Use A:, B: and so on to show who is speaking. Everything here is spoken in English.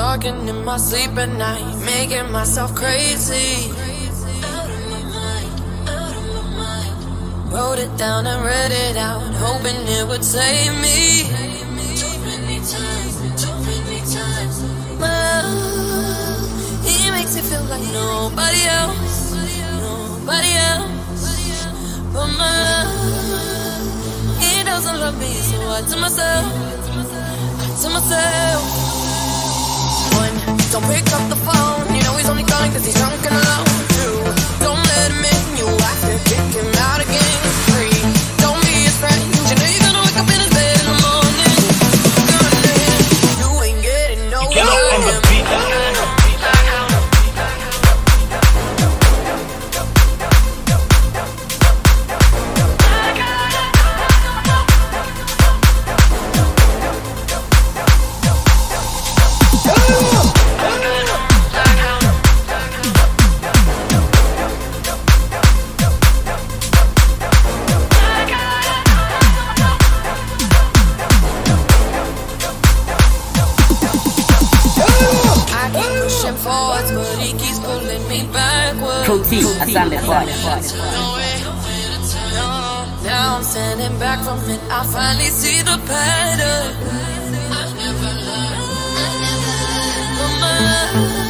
A: talking in my sleep at night, making myself crazy. Wrote it down and read it out, hoping it would save me. Too many times. My love, he makes me feel like nobody else. But my love, he doesn't love me, so I tell myself, one, don't pick up the phone, you know he's only calling cause he's drunk and alone. Two, don't let him in, you have to kick him out again. Three, don't be his friend, you know you're gonna wake up in his bed in the morning. You ain't getting nowhere.
B: Get up on the beat.
A: Forwards, but he keeps pulling me backwards. Now I'm standing back from it, I finally see the pattern. I never learned.